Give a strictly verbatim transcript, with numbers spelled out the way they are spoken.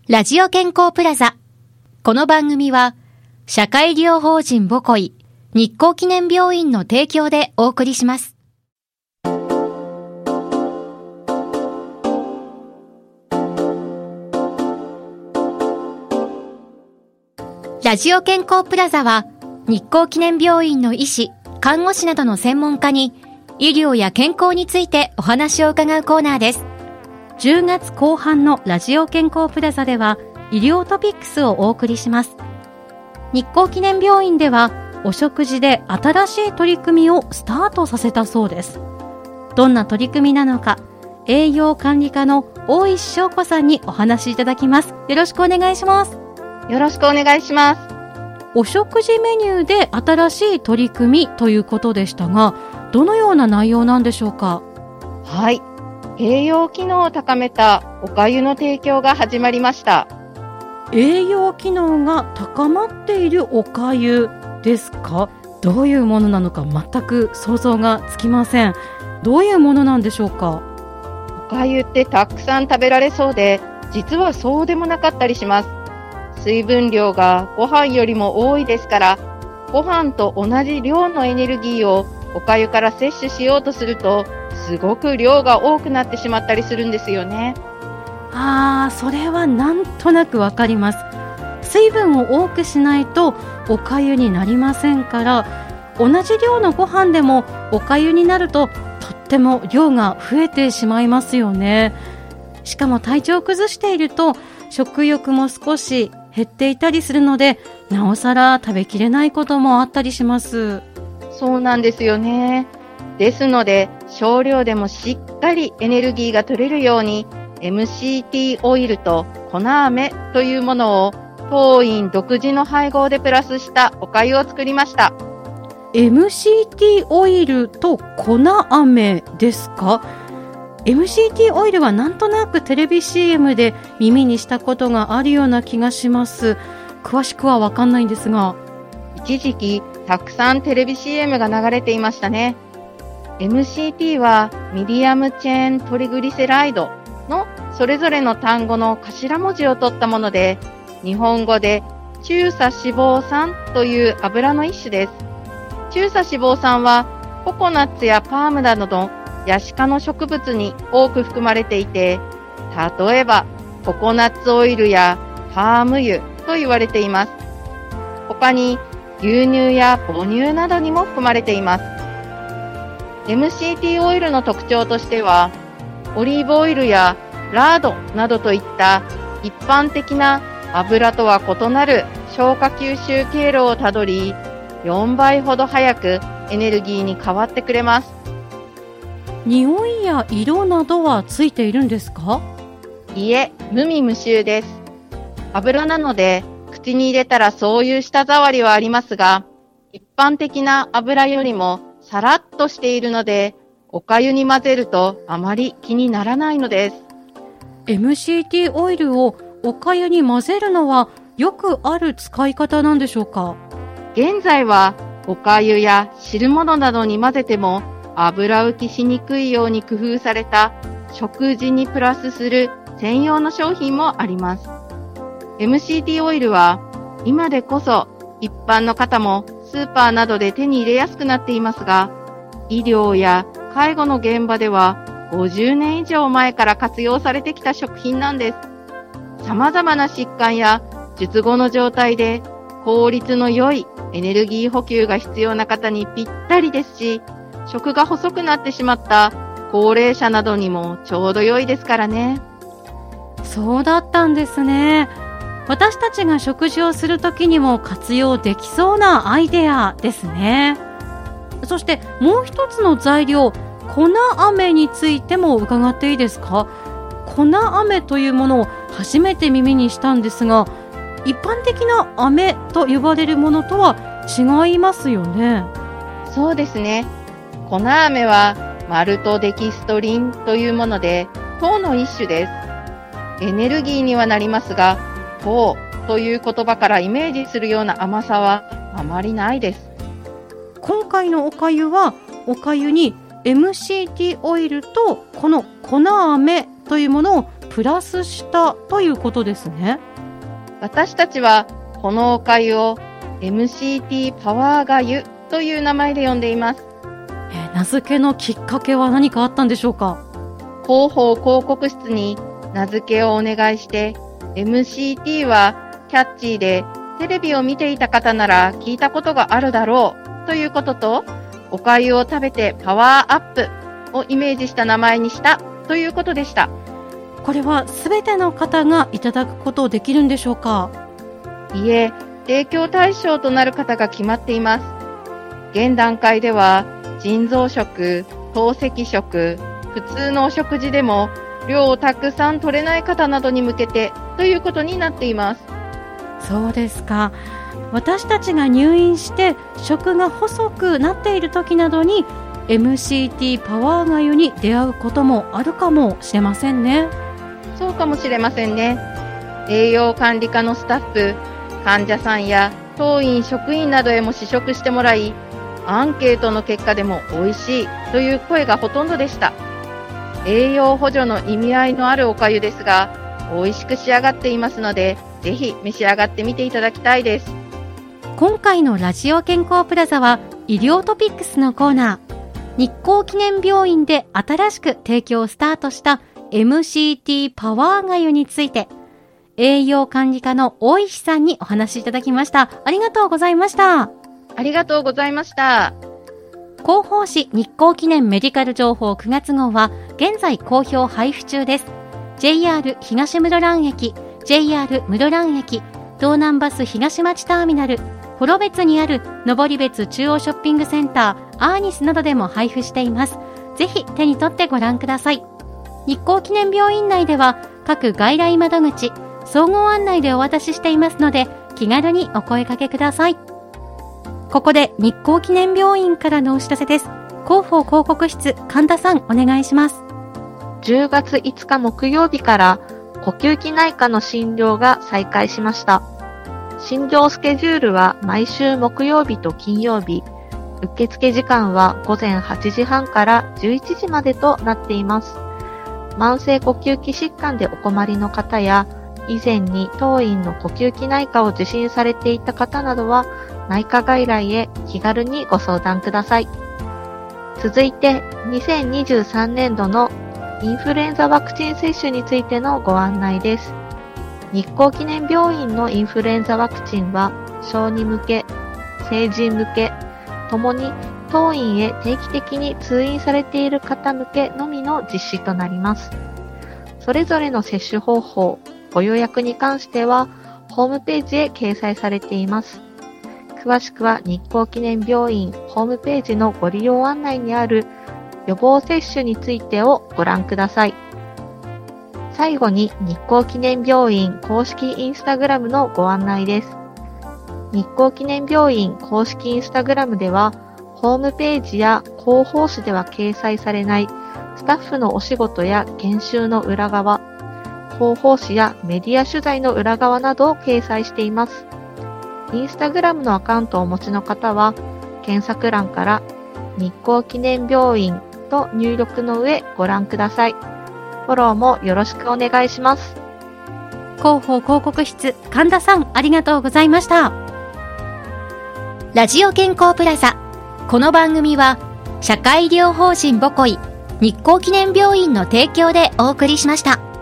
ラジオ健康プラザ。この番組は社会医療法人ボコイ日光記念病院の提供でお送りします。ラジオ健康プラザは日光記念病院の医師、看護師などの専門家に医療や健康についてお話を伺うコーナーです。 じゅうがつこう半のラジオ健康プラザでは医療トピックスをお送りします。日光記念病院ではお食事で新しい取り組みをスタートさせたそうです。どんな取り組みなのか、栄養管理課の大石翔子さんにお話しいただきます。よろしくお願いします。 よろしくお願いします。 お食事メニューで新しい取り組みということでしたが、どのような内容なんでしょうか？ はい、栄養機能を高めたお粥の提供が始まりました。 栄養機能が高まっているお粥ですか？どういうものなのか全く想像がつきません。どういうものなんでしょうか？ お粥ってたくさん食べられそうで、実はそうでもなかったりします。水分量がご飯よりも多いですから、ご飯と同じ量のエネルギーをお粥から摂取しようとすると、すごく量が多くなってしまったりするんですよね。 あー、それはなんとなくわかります。水分を多くしないとお粥になりませんから、同じ量のご飯でもお粥になるととっても量が増えてしまいますよね。しかも体調を崩していると食欲も少し減っていたりするので、なおさら食べきれないこともあったりします。 そうなんですよね。ですので少量でもしっかりエネルギーが取れるように エムシーティー オイルと粉飴というものを当院独自の配合でプラスしたお粥を作りました。 エムシーティー オイルと粉飴ですか？ エムシーティー オイルはなんとなくテレビ シーエム で耳にしたことがあるような気がします。詳しくはわかんないんですが、 一時期たくさんテレビ シーエム が流れていましたね。 エムシーティー はミディアムチェーントリグリセライドのそれぞれの単語の頭文字を取ったもので、日本語で中鎖脂肪酸という油の一種です。中鎖脂肪酸はココナッツやパームなどのヤシ科の植物に多く含まれていて、例えばココナッツオイルやパーム油と言われています。他に牛乳や母乳などにも含まれています。 エムシーティー オイルの特徴としては、オリーブオイルやラードなどといった一般的な油とは異なる消化吸収経路をたどり、よんばいほど早くエネルギーに変わってくれます。 匂いや色などはついているんですか？ いえ、無味無臭です。油なので口に入れたらそういう舌触りはありますが、一般的な油よりもさらっとしているので、お粥に混ぜるとあまり気にならないのです。 エムシーティー オイルをお粥に混ぜるのはよくある使い方なんでしょうか？ 現在はお粥や汁物などに混ぜても油浮きしにくいように工夫された食事にプラスする専用の商品もあります。 エムシーティー オイルは今でこそ一般の方もスーパーなどで手に入れやすくなっていますが、医療や介護の現場ではごじゅうねん以上前から活用されてきた食品なんです。様々な疾患や術後の状態で効率の良いエネルギー補給が必要な方にぴったりですし、食が細くなってしまった高齢者などにもちょうど良いですからね。 そうだったんですね。私たちが食事をするときにも活用できそうなアイデアですね。そしてもう一つの材料、粉飴についても伺っていいですか？粉飴というものを初めて耳にしたんですが、一般的な飴と呼ばれるものとは違いますよね。 そうですね。粉飴はマルトデキストリンというもので、糖の一種です。エネルギーにはなりますが、糖という言葉からイメージするような甘さはあまりないです。 今回のお粥はお粥に エムシーティー オイルとこの粉飴というものをプラスしたということですね。 私たちはこのお粥を エムシーティー パワーがゆという名前で呼んでいます。 えー、名付けのきっかけは何かあったんでしょうか？ 広報広告室に名付けをお願いして、 エムシーティー はキャッチーでテレビを見ていた方なら聞いたことがあるだろうということと、お粥を食べてパワーアップをイメージした名前にしたということでした。 これはすべての方がいただくことできるんでしょうか？ いえ、提供対象となる方が決まっています。現段階では腎臓食、透析食、普通のお食事でも量をたくさん取れない方などに向けてということになっています。 そうですか。私たちが入院して食が細くなっている時などに エムシーティー パワーがゆに出会うこともあるかもしれませんね。 そうかもしれませんね。栄養管理課のスタッフ、患者さんや当院職員などへも試食してもらい、アンケートの結果でも美味しいという声がほとんどでした。栄養補助の意味合いのあるお粥ですが、美味しく仕上がっていますので、ぜひ召し上がってみていただきたいです。 今回のラジオ健康プラザは医療トピックスのコーナー、日光記念病院で新しく提供スタートした エムシーティー パワーがゆについて、栄養管理課の大石さんにお話しいただきました。ありがとうございました。 ありがとうございました。 広報誌日光記念メディカル情報くがつ号は現在好評配布中です。 ジェイアール 東室蘭駅、 ジェイアール 室蘭駅、東南バス東町ターミナル、幌別にある登別中央ショッピングセンターアーニスなどでも配布しています。ぜひ手に取ってご覧ください。日光記念病院内では各外来窓口、総合案内でお渡ししていますので、気軽にお声掛けください。ここで日光記念病院からのお知らせです。広報広告室、神田さんお願いします。 じゅうがついつか木曜日から呼吸器内科の診療が再開しました。診療スケジュールは毎週木曜日と金曜日、受付時間はごぜんはちじはんからじゅういちじまでとなっています。慢性呼吸器疾患でお困りの方や、以前に当院の呼吸器内科を受診されていた方などは、内科外来へ気軽にご相談ください。続いて、にせんにじゅうさんねんどのインフルエンザワクチン接種についてのご案内です。日光記念病院のインフルエンザワクチンは、小児向け、成人向け、ともに当院へ定期的に通院されている方向けのみの実施となります。それぞれの接種方法、ご予約に関しては、ホームページへ掲載されています。詳しくは日光記念病院ホームページのご利用案内にある予防接種についてをご覧ください。最後に日光記念病院公式インスタグラムのご案内です。日光記念病院公式インスタグラムでは、ホームページや広報誌では掲載されないスタッフのお仕事や研修の裏側、広報誌やメディア取材の裏側などを掲載しています。インスタグラムのアカウントをお持ちの方は、検索欄から日光記念病院と入力の上ご覧ください。フォローもよろしくお願いします。 広報広告室、神田さんありがとうございました。ラジオ健康プラザ、この番組は社会医療法人ボコイ日光記念病院の提供でお送りしました。